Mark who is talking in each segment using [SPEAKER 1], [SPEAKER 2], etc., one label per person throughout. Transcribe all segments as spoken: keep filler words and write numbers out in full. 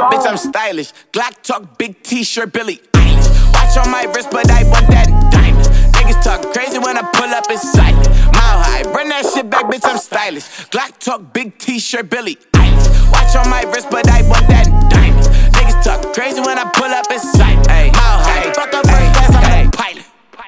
[SPEAKER 1] Bitch, I'm stylish. Glock talk, big t-shirt, Billy Eilish. Watch on my wrist, but I want that in diamonds. Niggas talk crazy when I pull up in silent. Mile high, run that shit back, bitch, I'm stylish. Glock talk, big t-shirt, Billy Eilish. Watch on my wrist, but I want that in diamonds. Niggas talk crazy when I pull up in silent. Mile high, fuck up first class, I'm a pilot.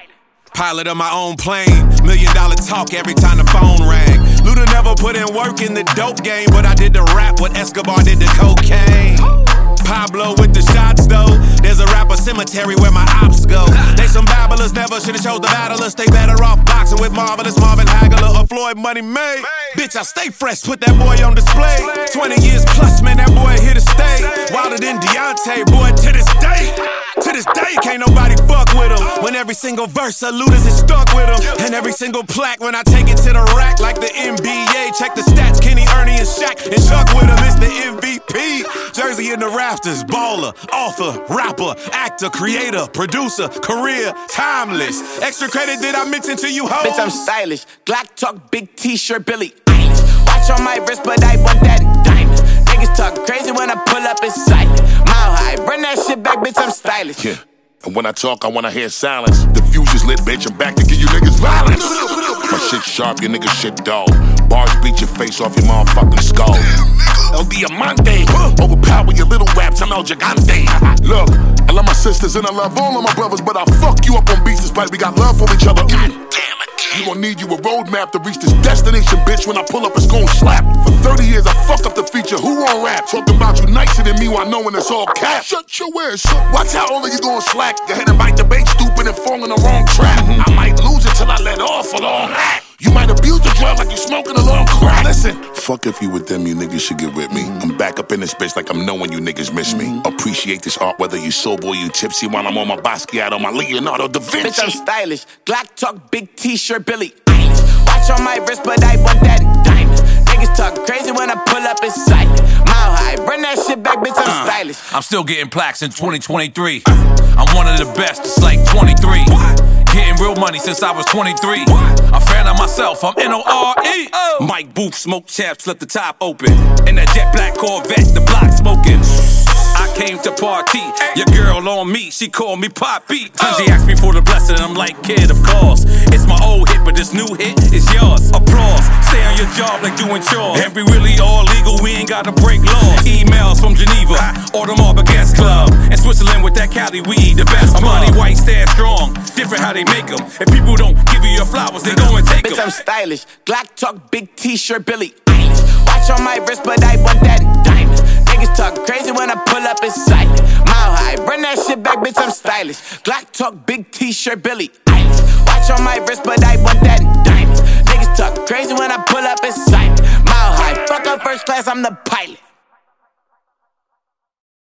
[SPEAKER 2] Pilot of my own plane, million dollar talk every time the phone rang. Luda never put in work in the dope game, but I did the rap what Escobar did the cocaine. Pablo with the shots though, there's a rapper cemetery where my ops go. They some babblers, never should've chose the battlers. They better off boxing with Marvelous Marvin Hagler or Floyd Money May. Bitch, I stay fresh, put that boy on display. twenty years plus, man, that boy here to stay. Wilder than Deontay, boy, to this day. To this day, can't nobody fuck with him. When every single verse of Luda's is stuck with him. And every single plaque when I take it to the rack like the N B A. Check the stats, Kenny, Ernie, and Shaq. And Chuck with him, it's the M V P. Jersey in the rafters, baller, author, rapper, actor, creator, producer, career, timeless. Extra credit did I mention to you, hoes?
[SPEAKER 1] Bitch, I'm stylish. Glock talk, big t-shirt, Billy Eilish. Watch on my wrist, but I want that in diamonds. Niggas talk crazy when I pull up in silent. Mile high, run that shit back, bitch, I'm stylish.
[SPEAKER 3] Yeah. And when I talk, I wanna hear silence. The future's lit, bitch, I'm back to give you niggas violence. My shit sharp, your niggas shit dull. Bars beat your face off your motherfucking skull. El Diamante, overpower your little raps, I'm El Gigante. Look, I love my sisters and I love all of my brothers, but I fuck you up on beats despite we got love for each other. God damn it. You gon' need you a roadmap to reach this destination, bitch. When I pull up, it's gon' slap. For thirty years, I fuck up the feature. Who on rap? Talking about you nicer than me while knowing it's all cap. Shut your ass up. Watch how all of you gon' slack. Go ahead and bite the bait, stupid, and fall in the wrong trap. I might lose it till I let off a long hat. You might abuse the drug like you smoking a long crack. Listen, fuck if you with them, you niggas should get with me. I'm back up in this bitch like I'm knowing you niggas miss me. Appreciate this art whether you sober or you tipsy while I'm on my Basquiat on my Leonardo da Vinci.
[SPEAKER 1] Bitch, I'm stylish. Glock talk, big t-shirt, Billy Eilish. Watch on my wrist, but I want that in diamonds. Niggas talk crazy when I pull up in silent. Mile high, run that shit back, bitch, I'm uh, stylish.
[SPEAKER 4] I'm still getting plaques in twenty twenty-three. I'm one of the best, it's like twenty-three. Getting real money since I was twenty-three. I'm fan of myself, I'm N O R E. Oh. Mike Booth, smoke chaps, left the top open. In that jet black Corvette, the block smoking. I came to party, your girl on me, she called me Poppy. Then she asked me for the blessing, I'm like, kid, of course. It's my old hit, but this new hit is yours. Applause, stay on your job like doing chores. And we really all legal, we ain't gotta break laws. Emails from Geneva, or the Marble Gas Club. In Switzerland with that Cali weed, the best. Money white, stand strong, different how they make them. If people don't give you your flowers, they go and take them.
[SPEAKER 1] Bitch, I'm stylish, Glock talk, big t-shirt, Billy Eilish. Watch on my wrist, but I want that in diamonds. Niggas talk crazy when I pull up in silent. Mile high, run that shit back, bitch, I'm stylish. Glock talk, big t-shirt, Billy Eilish. Watch on my wrist, but I want that in diamonds. Niggas talk crazy when I pull up in silent. Mile high, fuck up first class, I'm the pilot.